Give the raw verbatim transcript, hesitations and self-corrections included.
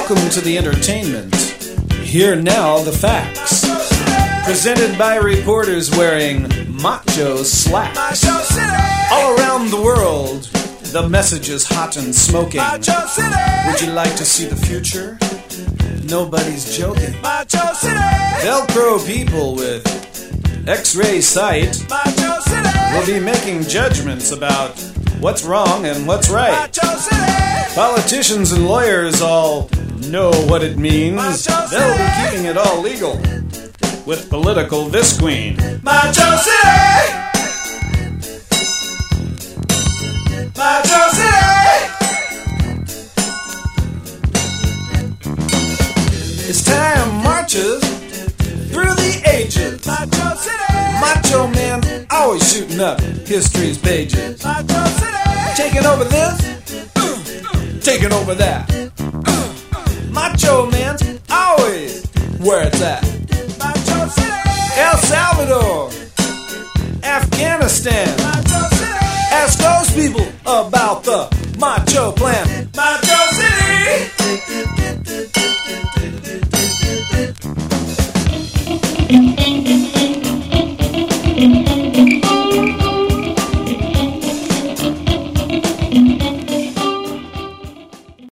Welcome to the entertainment. Here now the facts. Presented by reporters wearing macho slacks. All around the world, the message is hot and smoking. Would you like to see the future? Nobody's joking. Velcro people with X-ray sight will be making judgments about what's wrong and what's right. Politicians and lawyers all know what it means. They'll be keeping it all legal with political visqueen. Macho City! Macho City! As time marches through the ages, Macho City! Macho man always shooting up history's pages. Macho City! Taking over this, uh, taking over that. Uh, Macho man's always where it's at. Macho City! El Salvador, Afghanistan. Macho City! Ask those people about the